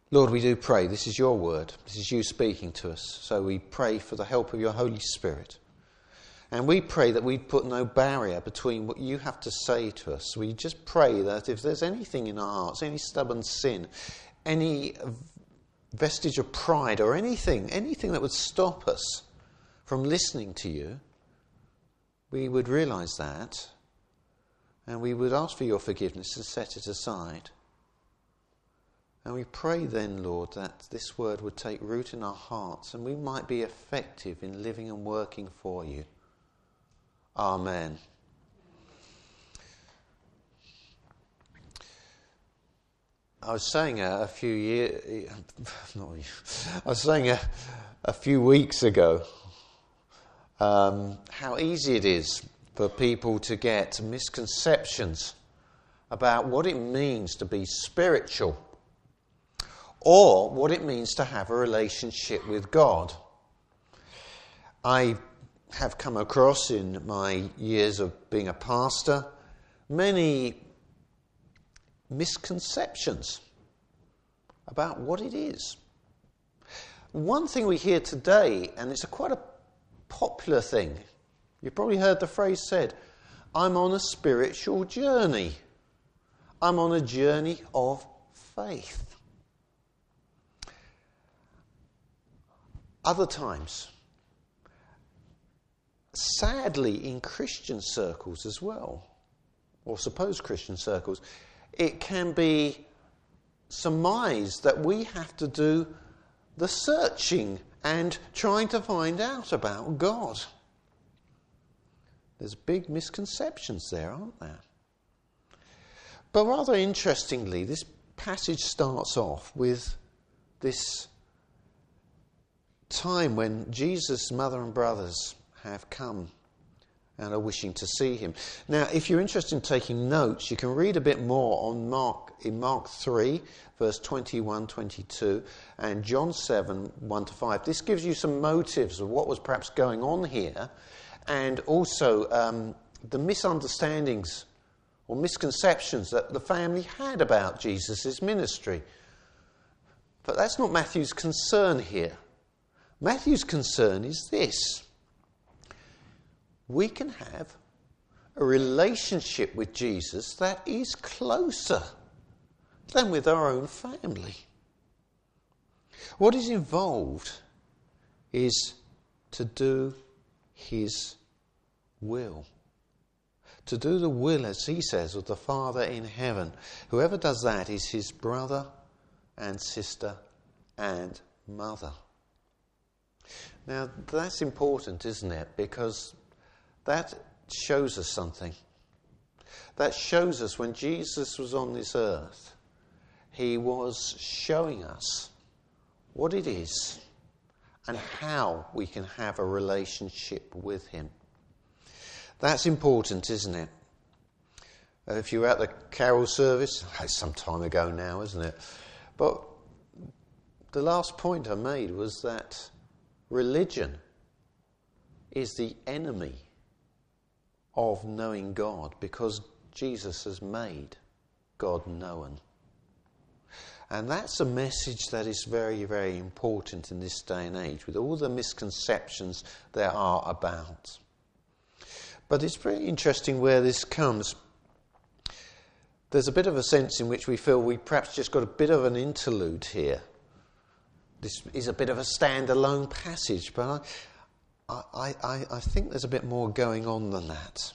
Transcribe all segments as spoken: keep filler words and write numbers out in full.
Lord, we do pray. This is your word. This is you speaking to us. So we pray for the help of your Holy Spirit. And we pray that we put no barrier between what you have to say to us. We just pray that if there's anything in our hearts, any stubborn sin, any vestige of pride or anything, anything that would stop us from listening to you, we would realise that and we would ask for your forgiveness and set it aside. And we pray then, Lord, that this word would take root in our hearts and we might be effective in living and working for you. Amen. I was saying a, a few years, not I was saying a, a few weeks ago um, how easy it is for people to get misconceptions about what it means to be spiritual or what it means to have a relationship with God. I have come across in my years of being a pastor many misconceptions about what it is. One thing we hear today, and it's a quite a popular thing, you've probably heard the phrase said, I'm on a spiritual journey. I'm on a journey of faith. Other times, sadly in Christian circles as well, or supposed Christian circles, it can be surmised that we have to do the searching and trying to find out about God. There's big misconceptions there, aren't there? But rather interestingly, this passage starts off with this time when Jesus' mother and brothers have come and are wishing to see him. Now, if you're interested in taking notes, you can read a bit more on Mark in Mark three, verse twenty-one, twenty-two, and John seven, one to five. This gives you some motives of what was perhaps going on here, and also um, the misunderstandings or misconceptions that the family had about Jesus' ministry. But that's not Matthew's concern here. Matthew's concern is this. We can have a relationship with Jesus that is closer than with our own family. What is involved is to do his will. To do the will, as he says, of the Father in heaven. Whoever does that is his brother and sister and mother. Now, that's important, isn't it? Because that shows us something. That shows us when Jesus was on this earth, he was showing us what it is and how we can have a relationship with him. That's important, isn't it? Uh, if you were at the carol service, it's some time ago now, isn't it? But the last point I made was that religion is the enemy of knowing God, because Jesus has made God known. And that's a message that is very, very important in this day and age, with all the misconceptions there are about. But it's pretty interesting where this comes. There's a bit of a sense in which we feel we perhaps just got a bit of an interlude here. This is a bit of a standalone passage, but I, I, I, I think there's a bit more going on than that.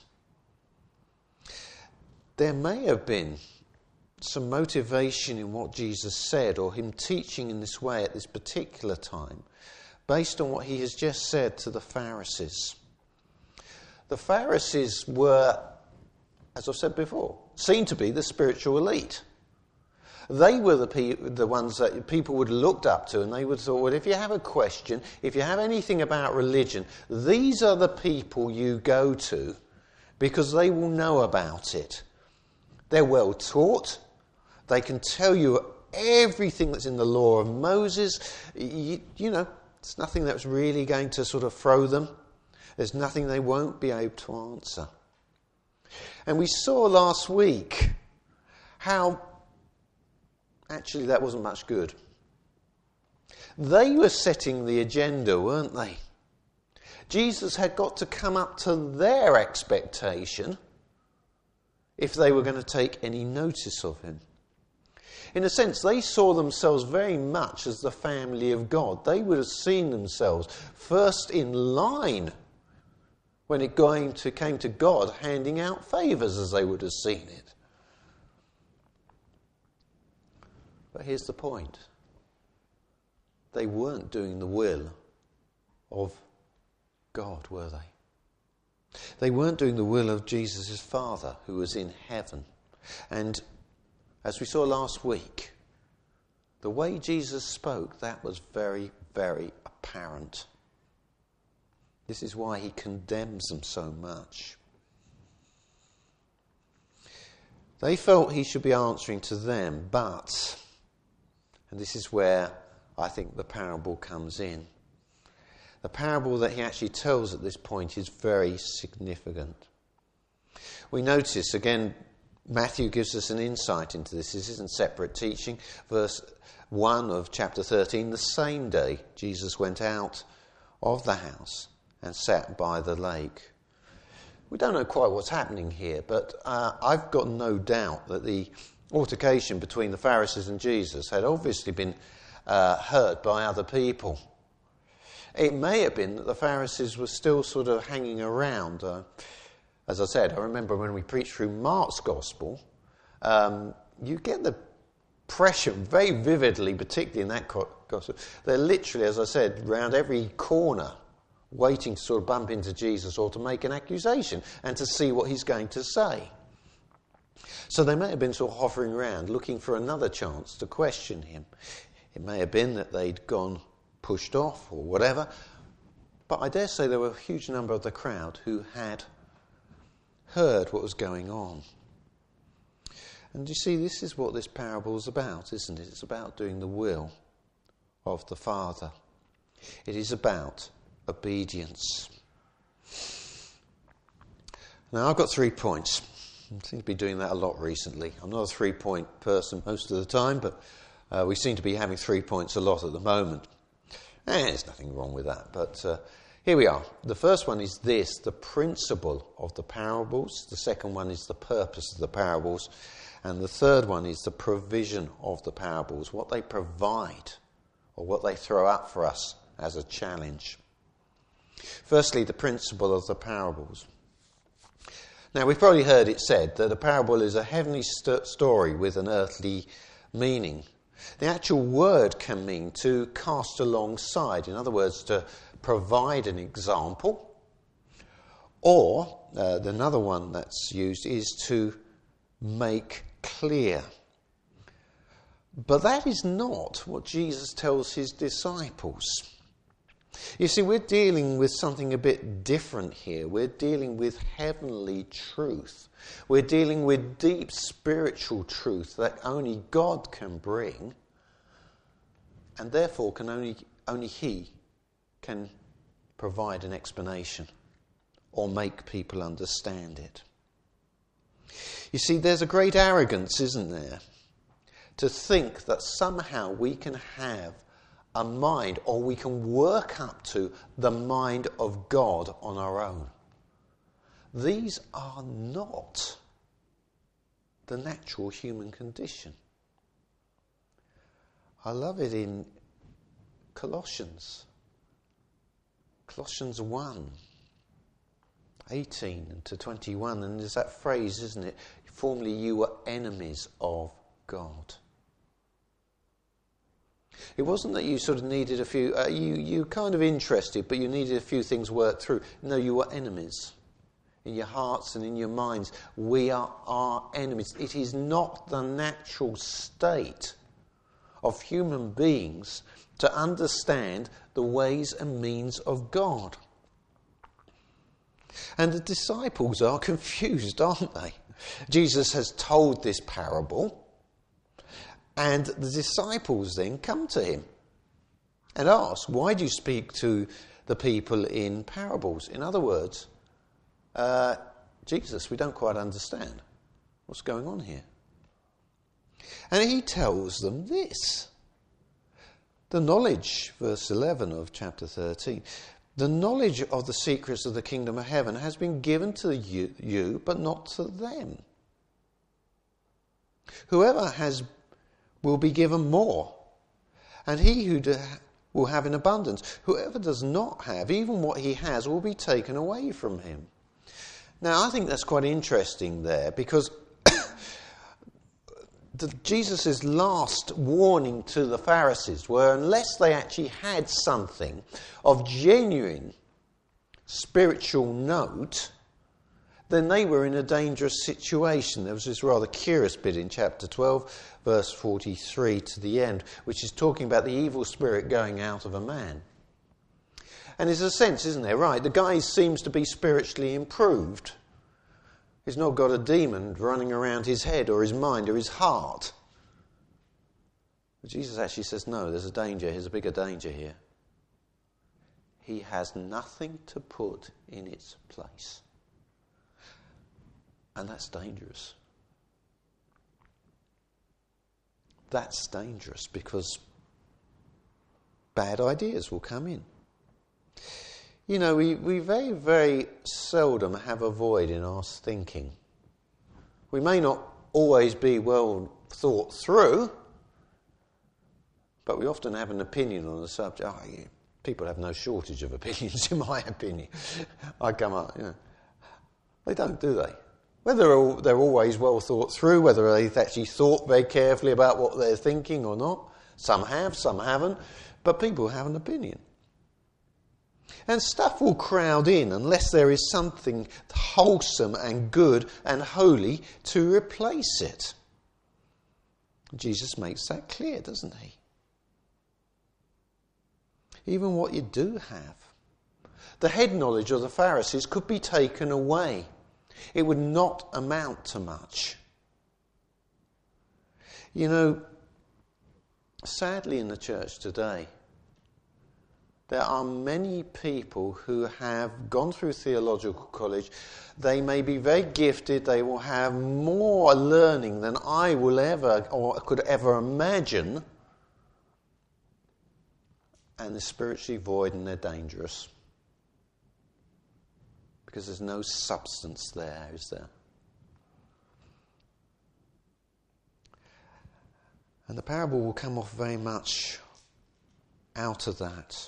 There may have been some motivation in what Jesus said, or him teaching in this way at this particular time, based on what he has just said to the Pharisees. The Pharisees were, as I've said before, seen to be the spiritual elite. They were the pe- the ones that people would have looked up to, and they would have thought, well, if you have a question, if you have anything about religion, these are the people you go to, because they will know about it. They're well taught. They can tell you everything that's in the law of Moses. You, you know, it's nothing that's really going to sort of throw them. There's nothing they won't be able to answer. And we saw last week how actually that wasn't much good. They were setting the agenda, weren't they? Jesus had got to come up to their expectation if they were going to take any notice of him. In a sense, they saw themselves very much as the family of God. They would have seen themselves first in line when it going to, came to God handing out favours, as they would have seen it. But here's the point. They weren't doing the will of God, were they? They weren't doing the will of Jesus' Father, who was in heaven. And as we saw last week, the way Jesus spoke, that was very, very apparent. This is why he condemns them so much. They felt he should be answering to them, but, and this is where I think the parable comes in. The parable that he actually tells at this point is very significant. We notice, again, Matthew gives us an insight into this. This isn't separate teaching. Verse one of chapter thirteen, the same day Jesus went out of the house and sat by the lake. We don't know quite what's happening here, but uh, I've got no doubt that the altercation between the Pharisees and Jesus had obviously been uh, heard by other people. It may have been that the Pharisees were still sort of hanging around. Uh, as I said, I remember when we preached through Mark's Gospel, um, you get the pressure very vividly, particularly in that Gospel. They're literally, as I said, round every corner, waiting to sort of bump into Jesus or to make an accusation and to see what he's going to say. So they may have been sort of hovering around, looking for another chance to question him. It may have been that they'd gone pushed off or whatever, but I dare say there were a huge number of the crowd who had heard what was going on. And you see, this is what this parable is about, isn't it? It's about doing the will of the Father. It is about obedience. Now, I've got three points. I seem to be doing that a lot recently. I'm not a three-point person most of the time, but uh, we seem to be having three points a lot at the moment. And there's nothing wrong with that, but uh, here we are. The first one is this, the principle of the parables. The second one is the purpose of the parables. And the third one is the provision of the parables, what they provide or what they throw up for us as a challenge. Firstly, the principle of the parables. Now, we've probably heard it said that a parable is a heavenly st- story with an earthly meaning. The actual word can mean to cast alongside, in other words, to provide an example. Or, uh, another one that's used is to make clear. But that is not what Jesus tells his disciples. You see, we're dealing with something a bit different here. We're dealing with heavenly truth. We're dealing with deep spiritual truth that only God can bring, and therefore can only only He can provide an explanation or make people understand it. You see, there's a great arrogance, isn't there, to think that somehow we can have a mind, or we can work up to the mind of God on our own. These are not the natural human condition. I love it in Colossians. Colossians one, eighteen to twenty-one, and there's that phrase, isn't it? Formerly you were enemies of God. It wasn't that you sort of needed a few, uh, you, you kind of interested, but you needed a few things worked through. No, you were enemies. In your hearts and in your minds, we are our enemies. It is not the natural state of human beings to understand the ways and means of God. And the disciples are confused, aren't they? Jesus has told this parable, and the disciples then come to him and ask, why do you speak to the people in parables? In other words, uh, Jesus, we don't quite understand what's going on here. And he tells them this. The knowledge, verse eleven of chapter thirteen, the knowledge of the secrets of the kingdom of heaven has been given to you, you but not to them. Whoever has will be given more, and he who do, will have in abundance. Whoever does not have, even what he has, will be taken away from him. Now, I think that's quite interesting there, because the, Jesus' last warning to the Pharisees were, unless they actually had something of genuine spiritual note, then they were in a dangerous situation. There was this rather curious bit in chapter twelve, verse forty-three to the end, which is talking about the evil spirit going out of a man. And there's a sense, isn't there? Right, the guy seems to be spiritually improved. He's not got a demon running around his head or his mind or his heart. But Jesus actually says, no, there's a danger. There's a bigger danger here. He has nothing to put in its place. And that's dangerous. That's dangerous because bad ideas will come in. You know, we, we very, very seldom have a void in our thinking. We may not always be well thought through, but we often have an opinion on the subject. Oh, yeah, people have no shortage of opinions, in my opinion. I come up, you know. They don't, do they? Whether they're, they're always well thought through, whether they've actually thought very carefully about what they're thinking or not. Some have, some haven't, but people have an opinion. And stuff will crowd in unless there is something wholesome and good and holy to replace it. Jesus makes that clear, doesn't he? Even what you do have. The head knowledge of the Pharisees could be taken away. It would not amount to much. You know, sadly in the church today, there are many people who have gone through theological college. They may be very gifted. They will have more learning than I will ever or could ever imagine. And they're spiritually void and they're dangerous. Because there's no substance there, is there? And the parable will come off very much out of that.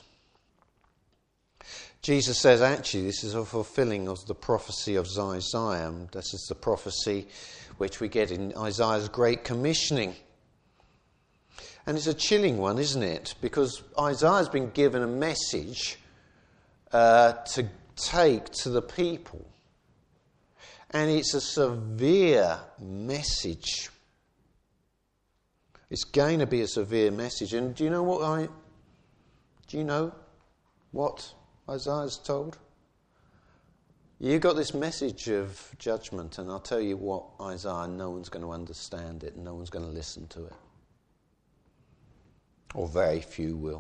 Jesus says, actually, this is a fulfilling of the prophecy of Isaiah. This is the prophecy which we get in Isaiah's Great Commissioning. And it's a chilling one, isn't it? Because Isaiah's been given a message uh, to take to the people. And it's a severe message. It's going to be a severe message. And do you know what I... Do you know what Isaiah's told? You got this message of judgment, and I'll tell you what, Isaiah, no one's going to understand it, no one's going to listen to it. Or very few will.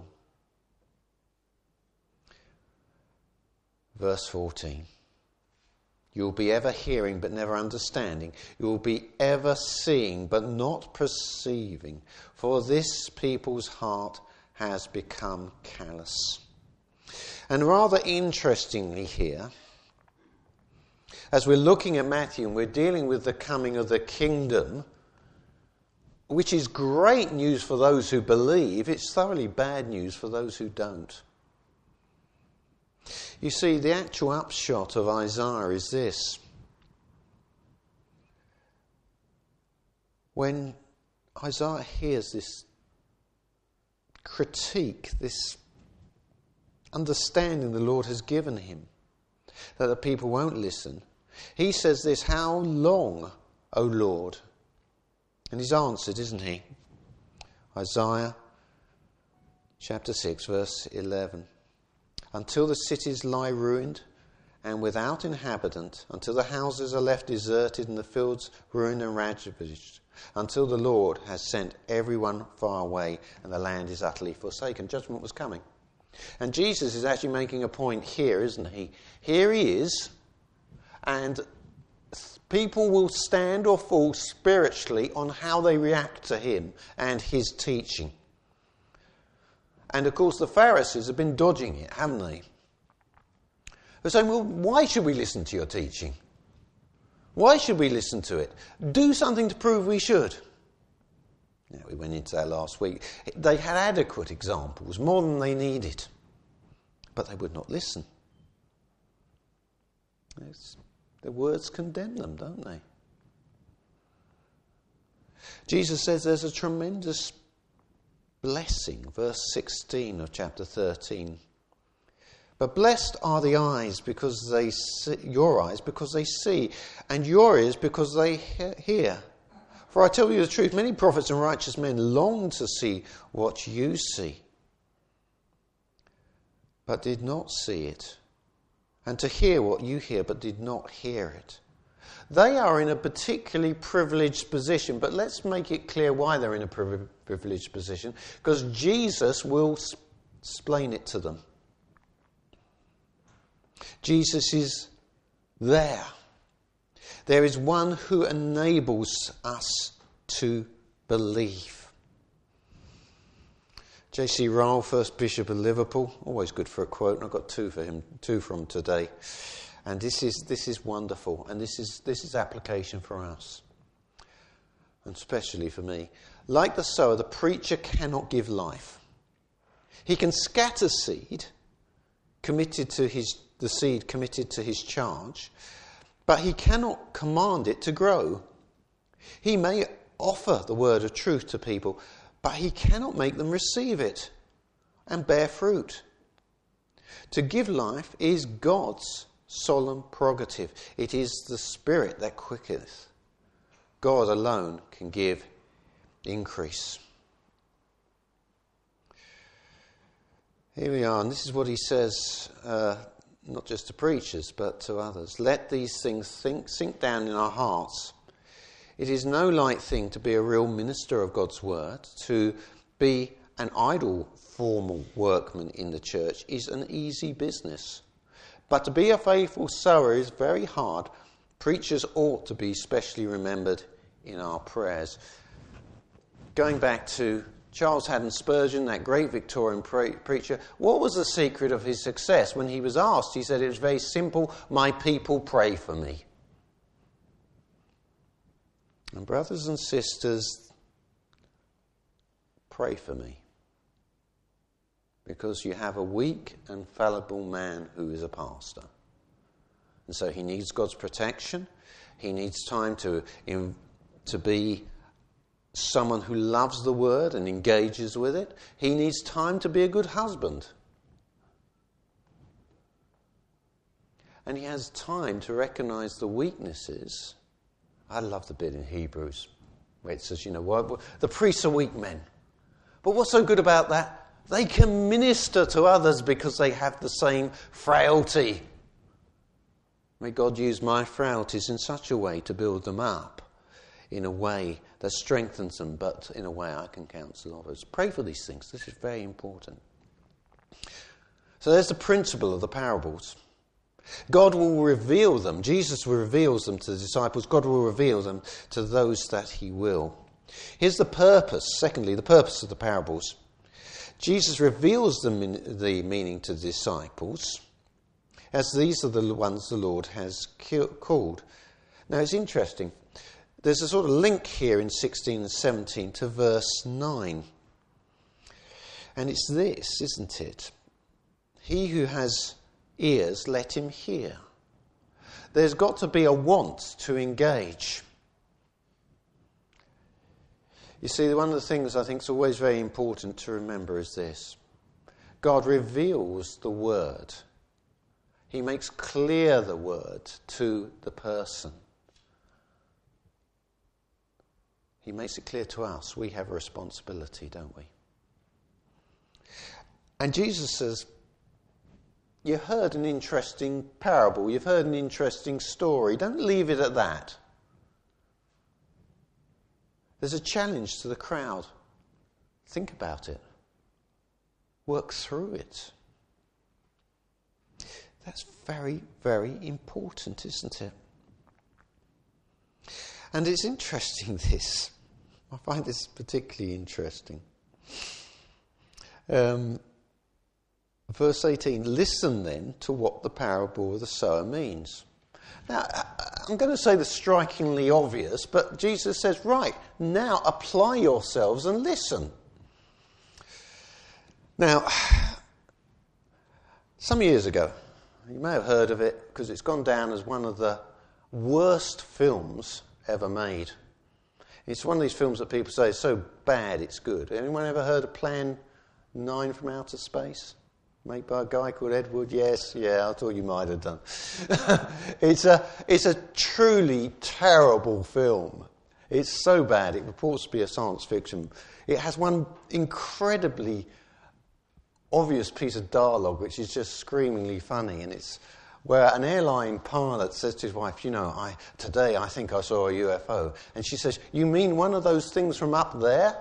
Verse fourteen. You'll be ever hearing but never understanding. You'll be ever seeing but not perceiving. For this people's heart has become callous. And rather interestingly here, as we're looking at Matthew and we're dealing with the coming of the kingdom, which is great news for those who believe, it's thoroughly bad news for those who don't. You see, the actual upshot of Isaiah is this. When Isaiah hears this critique, this understanding the Lord has given him, that the people won't listen, he says this, how long, O Lord? And he's answered, isn't he? Isaiah chapter six, verse eleven. Until the cities lie ruined and without inhabitant, until the houses are left deserted and the fields ruined and ravaged, until the Lord has sent everyone far away and the land is utterly forsaken. Judgment was coming. And Jesus is actually making a point here, isn't he? Here he is, and people will stand or fall spiritually on how they react to him and his teaching. And of course the Pharisees have been dodging it, haven't they? They're saying, well, why should we listen to your teaching? Why should we listen to it? Do something to prove we should. Yeah, we went into that last week. They had adequate examples, more than they needed. But they would not listen. It's, the words condemn them, don't they? Jesus says there's a tremendous blessing, verse sixteen of chapter thirteen. But blessed are the eyes because they see, your eyes because they see, and your ears because they hear. For I tell you the truth, many prophets and righteous men long to see what you see, but did not see it, and to hear what you hear, but did not hear it. They are in a particularly privileged position, but let's make it clear why they're in a privileged position, because Jesus will explain it to them. Jesus is there. There is one who enables us to believe. J C Ryle, first Bishop of Liverpool, always good for a quote, and I've got two for him, two from today. And this is this is wonderful, and this is this is application for us, and especially for me. Like the sower, the preacher cannot give life. He can scatter seed, committed to his the seed committed to his charge, but he cannot command it to grow. He may offer the word of truth to people, but he cannot make them receive it and bear fruit. To give life is God's solemn prerogative. It is the Spirit that quicketh. God alone can give increase. Here we are, and this is what he says, uh, not just to preachers, but to others. Let these things think, sink down in our hearts. It is no light thing to be a real minister of God's word. To be an idle, formal workman in the church is an easy business. But to be a faithful sower is very hard. Preachers ought to be specially remembered in our prayers. Going back to Charles Haddon Spurgeon, that great Victorian pre- preacher, what was the secret of his success? When he was asked, he said, it was very simple, my people pray for me. And brothers and sisters, pray for me. Because you have a weak and fallible man who is a pastor. And so he needs God's protection. He needs time to, in, to be someone who loves the word and engages with it. He needs time to be a good husband. And he has time to recognize the weaknesses. I love the bit in Hebrews where it says, you know, what, the priests are weak men. But what's so good about that? They can minister to others because they have the same frailty. May God use my frailties in such a way to build them up, in a way that strengthens them, but in a way I can counsel others. Pray for these things. This is very important. So there's the principle of the parables. God will reveal them. Jesus reveals them to the disciples. God will reveal them to those that he will. Here's the purpose. Secondly, the purpose of the parables. Jesus reveals the, the meaning to the disciples, as these are the ones the Lord has called. Now it's interesting. There's a sort of link here in sixteen and seventeen to verse nine. And it's this, isn't it? He who has ears, let him hear. There's got to be a want to engage. You see, one of the things I think is always very important to remember is this. God reveals the word. He makes clear the word to the person. He makes it clear to us. We have a responsibility, don't we? And Jesus says, you heard an interesting parable. You've heard an interesting story. Don't leave it at that. There's a challenge to the crowd. Think about it. Work through it. That's very, very important, isn't it? And it's interesting, this. I find this particularly interesting. Um, verse eighteen, listen then to what the parable of the sower means. Now, I'm going to say the strikingly obvious, but Jesus says, right, now apply yourselves and listen. Now, some years ago, you may have heard of it because it's gone down as one of the worst films ever made. It's one of these films that people say is so bad it's good. Anyone ever heard of Plan nine from Outer Space? Made by a guy called Ed Wood? Yes, yeah, I thought you might have done. it's a it's a truly terrible film. It's so bad, it purports to be a science fiction. It has one incredibly obvious piece of dialogue which is just screamingly funny, and it's where an airline pilot says to his wife, you know, I today I think I saw a U F O. And she says, you mean one of those things from up there?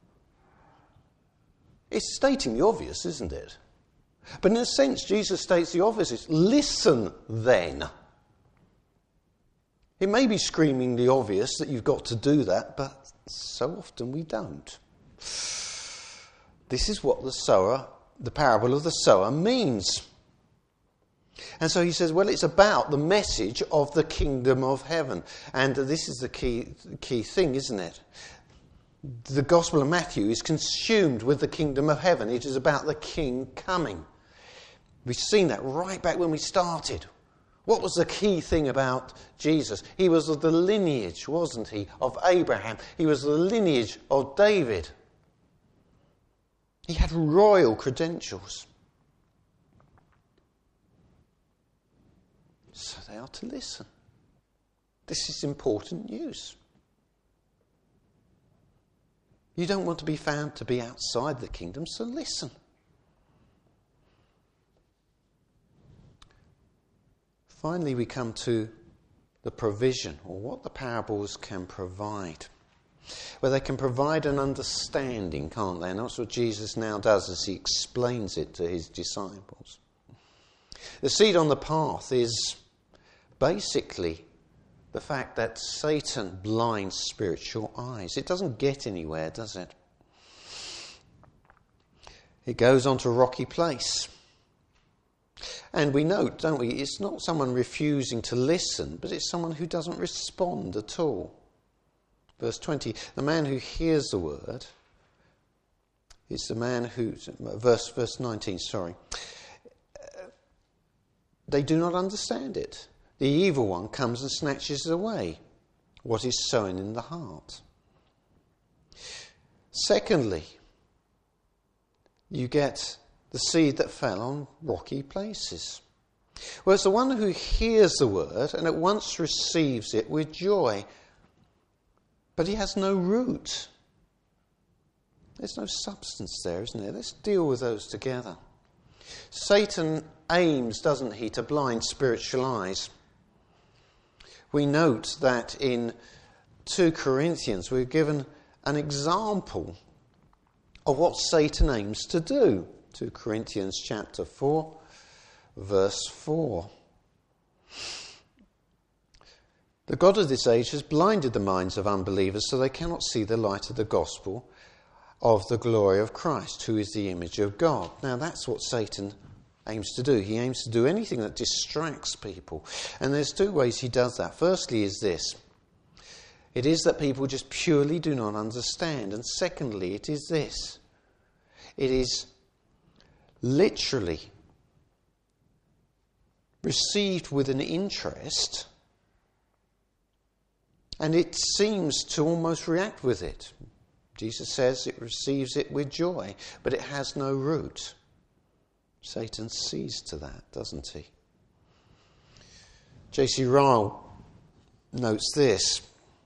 It's stating the obvious, isn't it? But in a sense, Jesus states the obvious. It's listen then. It may be screaming the obvious that you've got to do that, but so often we don't. This is what the sower, the parable of the sower means. And so he says, well, it's about the message of the kingdom of heaven. And this is the key, key thing, isn't it? The Gospel of Matthew is consumed with the kingdom of heaven. It is about the king coming. We've seen that right back when we started. What was the key thing about Jesus? He was of the lineage, wasn't he, of Abraham. He was the lineage of David. He had royal credentials. So they are to listen. This is important news. You don't want to be found to be outside the kingdom, so listen. Finally, we come to the provision, or what the parables can provide. Well, they can provide an understanding, can't they? And that's what Jesus now does as he explains it to his disciples. The seed on the path is basically the fact that Satan blinds spiritual eyes. It doesn't get anywhere, does it? It goes on to a rocky place. And we note, don't we, it's not someone refusing to listen, but it's someone who doesn't respond at all. Verse twenty, the man who hears the word is the man who, verse, verse nineteen, sorry, they do not understand it. The evil one comes and snatches away what is sown in the heart. Secondly, you get the seed that fell on rocky places. Well, it's the one who hears the word and at once receives it with joy, but he has no root. There's no substance there, isn't there? Let's deal with those together. Satan aims, doesn't he, to blind spiritual eyes. We note that in two Corinthians we're given an example of what Satan aims to do. two Corinthians chapter four, verse four. The God of this age has blinded the minds of unbelievers so they cannot see the light of the gospel of the glory of Christ, who is the image of God. Now that's what Satan aims to do. He aims to do anything that distracts people. And there's two ways he does that. Firstly is this. It is that people just purely do not understand. And secondly, it is this. It is literally received with an interest, and it seems to almost react with it. Jesus says it receives it with joy, but it has no root. Satan sees to that, doesn't he? J C Ryle notes this.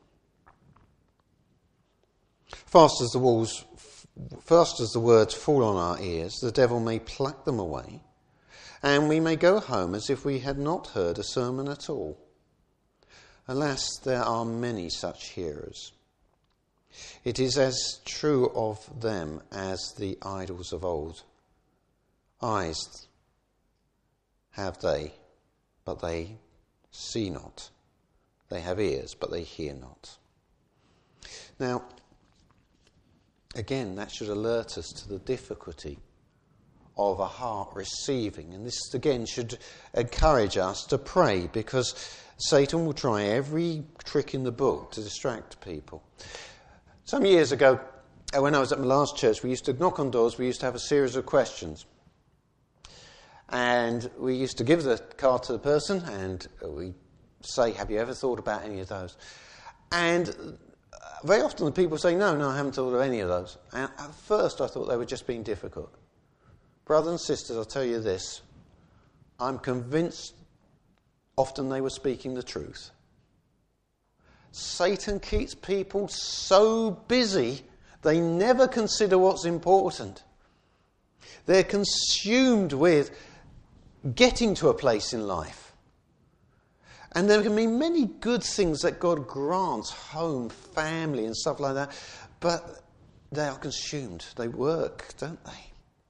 Fast as the walls Fast as the words fall on our ears, the devil may pluck them away, and we may go home as if we had not heard a sermon at all. Alas, there are many such hearers. It is as true of them as the idols of old. Eyes have they, but they see not. They have ears, but they hear not. Now, again, that should alert us to the difficulty of a heart receiving. And this, again, should encourage us to pray, because Satan will try every trick in the book to distract people. Some years ago, when I was at my last church, we used to knock on doors, we used to have a series of questions. And we used to give the card to the person, and we say, have you ever thought about any of those? And very often the people say, no, no, I haven't thought of any of those. And at first I thought they were just being difficult. Brothers and sisters, I'll tell you this. I'm convinced often they were speaking the truth. Satan keeps people so busy, they never consider what's important. They're consumed with getting to a place in life. And there can be many good things that God grants, home, family and stuff like that, but they are consumed. They work, don't they?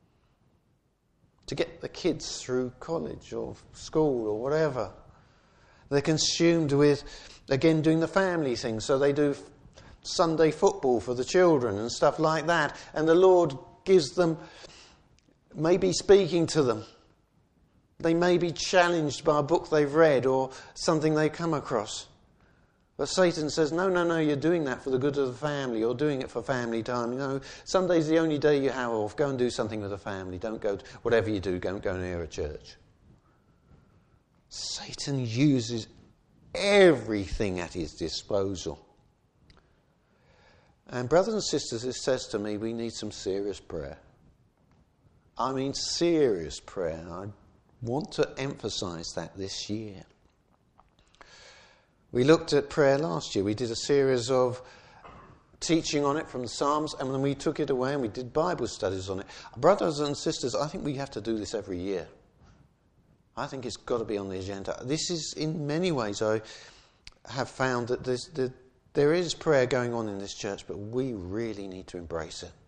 To get the kids through college or school or whatever. They're consumed with, again, doing the family thing. So they do Sunday football for the children and stuff like that. And the Lord gives them, maybe speaking to them. They may be challenged by a book they've read or something they come across. But Satan says, no, no, no, you're doing that for the good of the family. You're doing it for family time. You know, Sunday's the only day you have off. Go and do something with the family. Don't go, to, whatever you do, don't go near a church. Satan uses everything at his disposal. And brothers and sisters, it says to me, we need some serious prayer. I mean serious prayer. I want to emphasise that this year. We looked at prayer last year. We did a series of teaching on it from the Psalms, and then we took it away and we did Bible studies on it. Brothers and sisters, I think we have to do this every year. I think it's got to be on the agenda. This is, in many ways, I have found that there's, there, there is prayer going on in this church, but we really need to embrace it.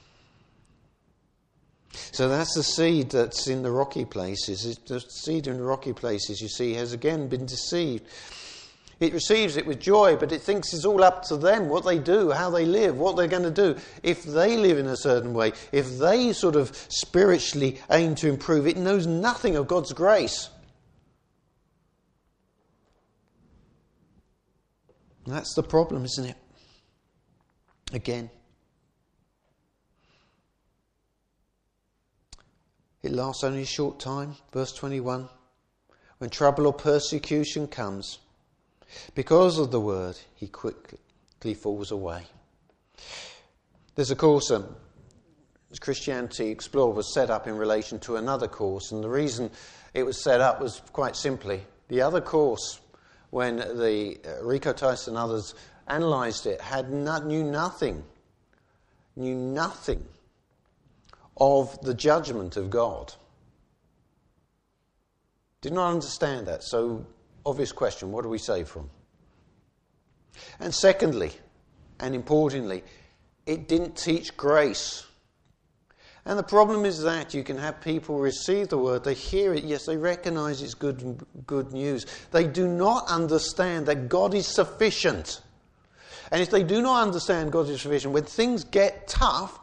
So that's the seed that's in the rocky places. The seed in the rocky places, you see, has again been deceived. It receives it with joy, but it thinks it's all up to them, what they do, how they live, what they're going to do. If they live in a certain way, if they sort of spiritually aim to improve, it knows nothing of God's grace. And that's the problem, isn't it? Again. It lasts only a short time, verse twenty-one. When trouble or persecution comes, because of the word, he quickly falls away. There's a course, um, Christianity Explored was set up in relation to another course, and the reason it was set up was quite simply, the other course, when the uh, Rico Tice and others analysed it, had not, knew nothing, knew nothing of the judgment of God. Did not understand that. So, obvious question, what do we save from? And secondly, and importantly, it didn't teach grace. And the problem is that you can have people receive the word, they hear it, yes, they recognise it's good, good news. They do not understand that God is sufficient. And if they do not understand God is sufficient, when things get tough,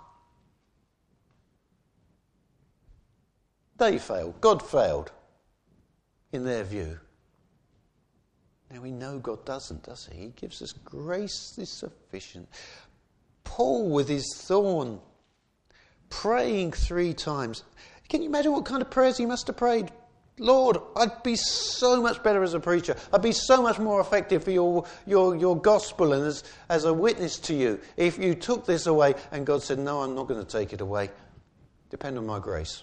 they failed. God failed, in their view. Now we know God doesn't, does he? He gives us grace is sufficient. Paul with his thorn, praying three times. Can you imagine what kind of prayers he must have prayed? Lord, I'd be so much better as a preacher. I'd be so much more effective for your, your, your gospel and as, as a witness to you if you took this away. And God said, no, I'm not going to take it away. Depend on my grace.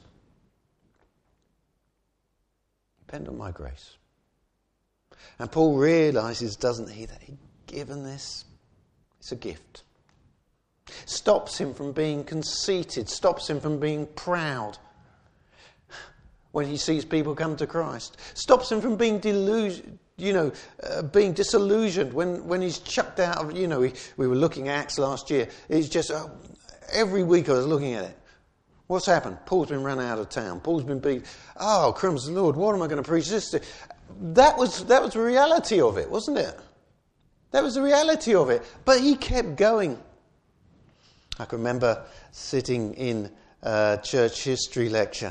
Depend on my grace. And Paul realises, doesn't he, that he's given this, it's a gift. Stops him from being conceited, stops him from being proud when he sees people come to Christ. Stops him from being delusioned, you know, uh, being disillusioned when, when he's chucked out of, you know, we, we were looking at Acts last year. It's just, uh, every week I was looking at it. What's happened? Paul's been run out of town. Paul's been beat. Oh, crumbs, Lord, what am I going to preach this to? That was, that was the reality of it, wasn't it? That was the reality of it. But he kept going. I can remember sitting in a church history lecture.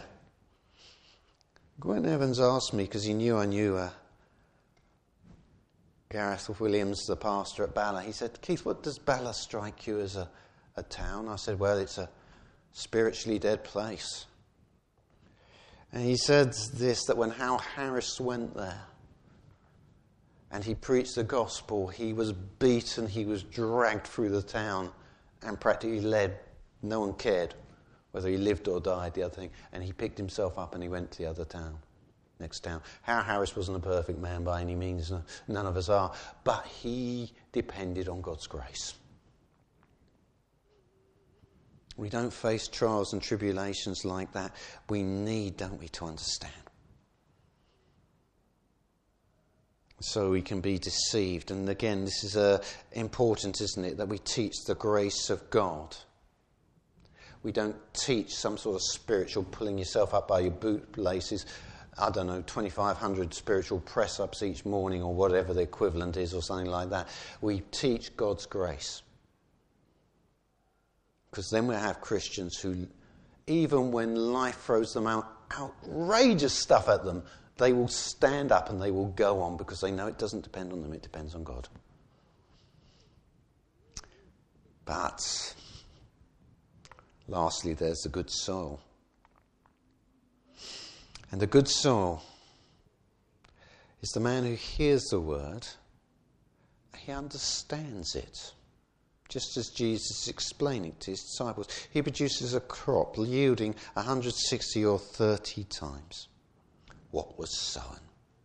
Gwen Evans asked me, because he knew I knew uh, Gareth Williams, the pastor at Bala. He said, Keith, what does Bala strike you as a, a town? I said, well, it's a spiritually dead place. And he said this, that when Hal Harris went there and he preached the gospel, he was beaten, he was dragged through the town and practically led. No one cared whether he lived or died, the other thing. And he picked himself up and he went to the other town, next town. Hal Harris wasn't a perfect man by any means, none of us are, but he depended on God's grace. We don't face trials and tribulations like that. We need, don't we, to understand. So we can be deceived. And again, this is uh, important, isn't it, that we teach the grace of God. We don't teach some sort of spiritual pulling yourself up by your bootlaces, I don't know, twenty-five hundred spiritual press-ups each morning or whatever the equivalent is or something like that. We teach God's grace. Because then we'll have Christians who, even when life throws them out outrageous stuff at them, they will stand up and they will go on because they know it doesn't depend on them, it depends on God. But, lastly, there's the good soul. And the good soul is the man who hears the word, he understands it. Just as Jesus is explaining to his disciples, he produces a crop yielding one hundred sixty or thirty times what was sown.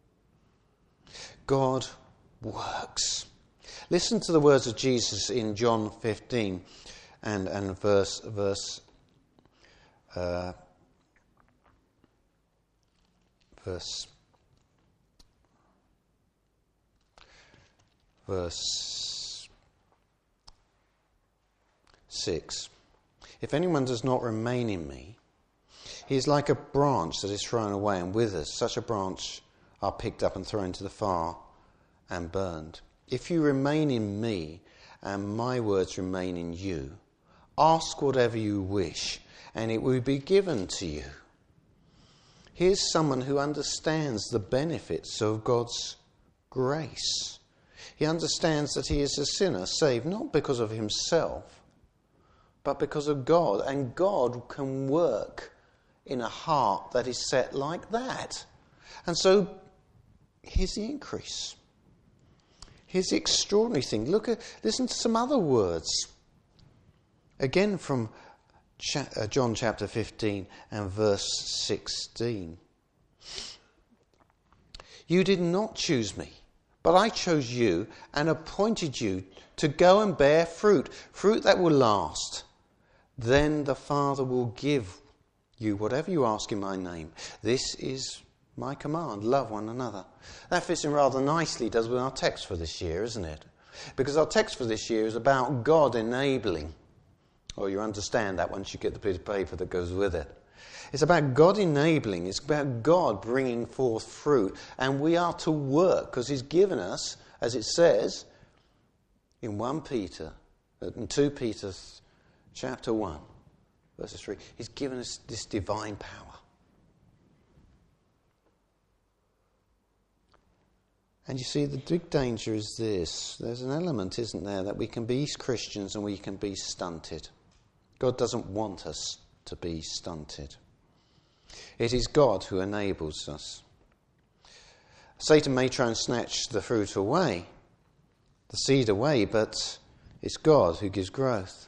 God works. Listen to the words of Jesus in John fifteen and, and verse verse uh, verse verse six. If anyone does not remain in me, he is like a branch that is thrown away and withers. Such a branch are picked up and thrown into the fire and burned. If you remain in me and my words remain in you, ask whatever you wish and it will be given to you. Here's someone who understands the benefits of God's grace. He understands that he is a sinner, saved not because of himself, but because of God. And God can work in a heart that is set like that. And so, here's the increase. Here's the extraordinary thing. Look at, listen to some other words. Again from John chapter fifteen and verse sixteen. You did not choose me, but I chose you and appointed you to go and bear fruit, fruit that will last. Then the Father will give you whatever you ask in my name. This is my command, love one another. That fits in rather nicely, does, with our text for this year, isn't it? Because our text for this year is about God enabling. Or you understand that once you get the bit of paper that goes with it. It's about God enabling. It's about God bringing forth fruit. And we are to work because he's given us, as it says in First Peter, in Second Peter chapter one, verses three, he's given us this divine power. And you see, the big danger is this. There's an element, isn't there, that we can be Christians and we can be stunted. God doesn't want us to be stunted. It is God who enables us. Satan may try and snatch the fruit away, the seed away, but it's God who gives growth.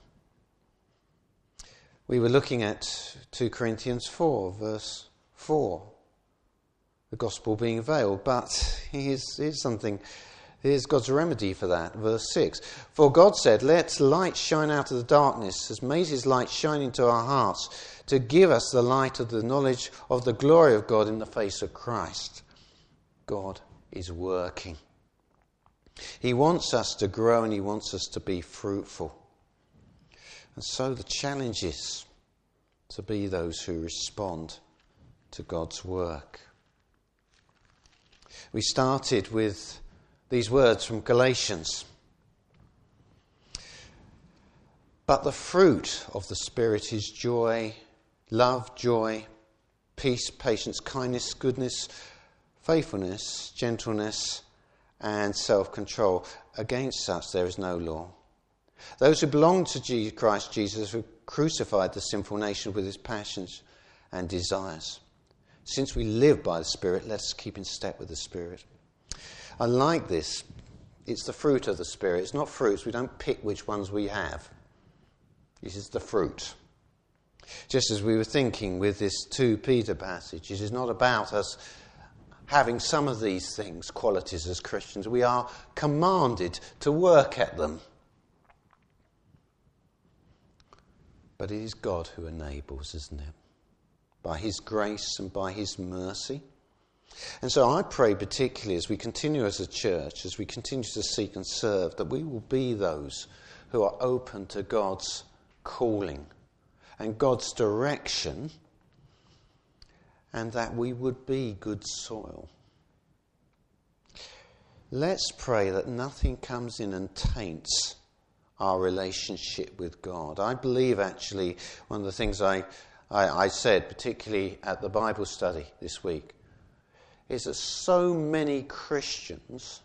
We were looking at Second Corinthians four, verse four. The gospel being veiled, but here's, here's something, here's God's remedy for that, verse six. For God said, let light shine out of the darkness, has made his light shine into our hearts, to give us the light of the knowledge of the glory of God in the face of Christ. God is working. He wants us to grow and he wants us to be fruitful. And so the challenge is to be those who respond to God's work. We started with these words from Galatians. But the fruit of the Spirit is joy, love, joy, peace, patience, kindness, goodness, faithfulness, gentleness, and self-control. Against such there is no law. Those who belong to Christ Jesus have crucified the sinful nature with its passions and desires. Since we live by the Spirit, let us keep in step with the Spirit. I like this. It's the fruit of the Spirit. It's not fruits. We don't pick which ones we have. This is the fruit. Just as we were thinking with this Second Peter passage, it is not about us having some of these things, qualities as Christians. We are commanded to work at them. But it is God who enables, isn't it? By his grace and by his mercy. And so I pray particularly as we continue as a church, as we continue to seek and serve, that we will be those who are open to God's calling and God's direction, and that we would be good soil. Let's pray that nothing comes in and taints our relationship with God. I believe actually one of the things I, I, I said, particularly at the Bible study this week, is that so many Christians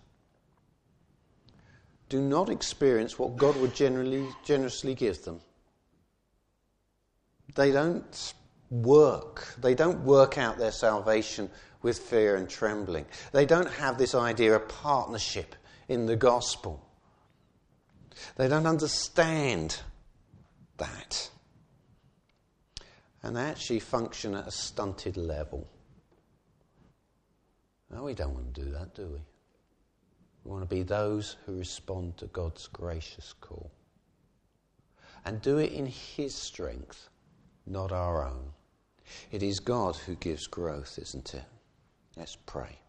do not experience what God would generally generously give them. They don't work. They don't work out their salvation with fear and trembling. They don't have this idea of partnership in the gospel. They don't understand that. And they actually function at a stunted level. No, we don't want to do that, do we? We want to be those who respond to God's gracious call. And do it in his strength, not our own. It is God who gives growth, isn't it? Let's pray.